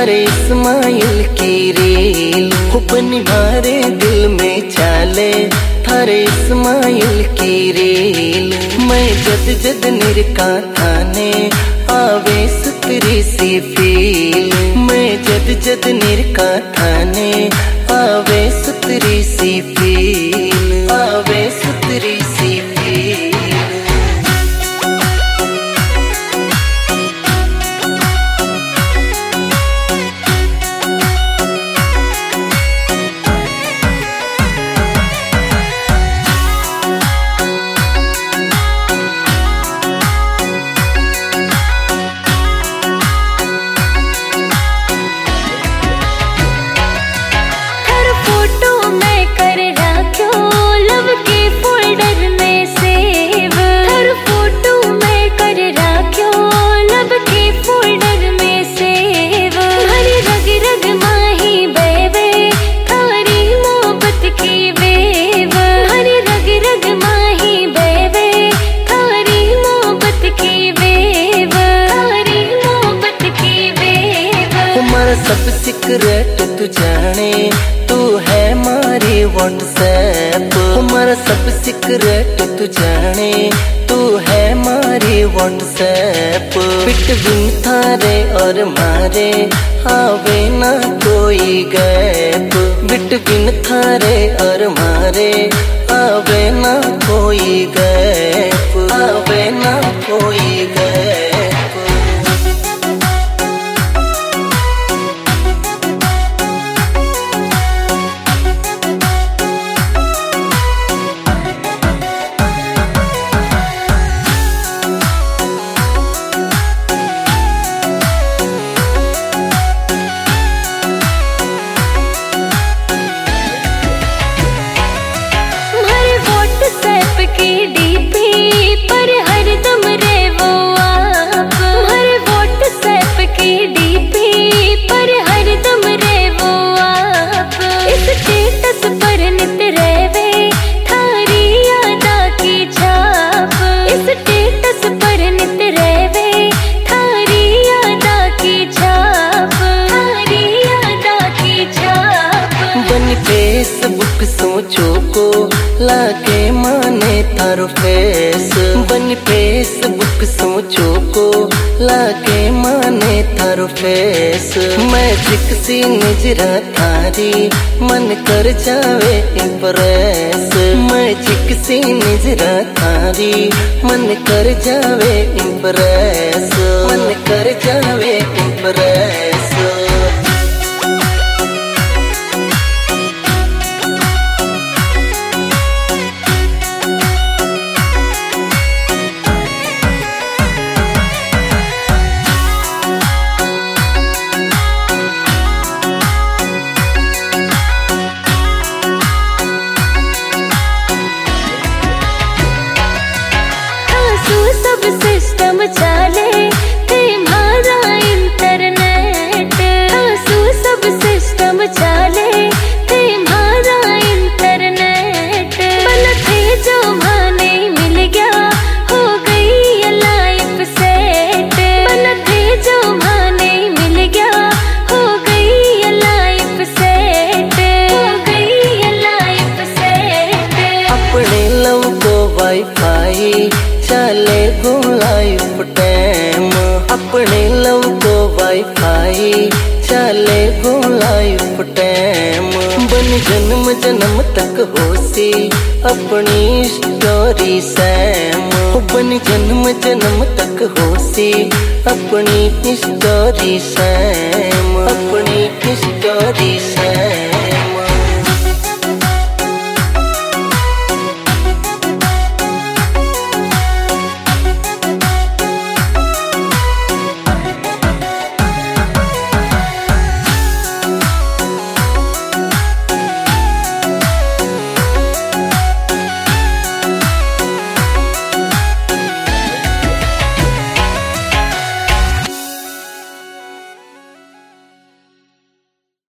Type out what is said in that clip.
थारे इस्माइल की रील बनी मारे दिल में चाले थारे इस्माइल की रील। मैं जद जद निरका थाने आवे सुतरी सी फील। मैं जद जद निरका थाने आवे सुतरी सी फील। आवे सुतरी सी फील। सब सीक्रेट तू जाने तू है मारी व्हाट्सएप। हमारा सब सीक्रेट तू जाने तू है मारी व्हाट्सएप। बिटवीन थारे और मारे आवे ना कोई गैप। बिटवीन थारे और मारे आवे ना कोई गैप। आवे ना कोई गैप। फेसबुक सोचो को लाके माने थारो फेस। बनी फेसबुक सोचो को लाके माने थारो फेस। मैजिक सी नजरा थारी मन कर जावे इम्प्रेस। मैजिक सी नजरा थारी मन कर जावे इम्प्रेस। मन कर जावे इम्प्रेस। सब सिस्टम चाले तुम्हारा इंटरनेट। सब सिस्टम चाले तुम्हारा इंटरनेट। बल थे जो माने मिल गया हो गई लाइफ सेट। बल थे जो माने मिल गया हो गई लाइफ सेट। हो गई लाइफ सेट। अपने लव को वाईफाई चले गो लाइफ टाइम। अपने लव को वाईफाई चले गो लाइफ टाइम। बन जन्म जन्म तक होसी अपनी स्टोरी सैम। बन जन्म जन्म तक होसी अपनी स्टोरी सैम। अपनी स्टोरी सैम।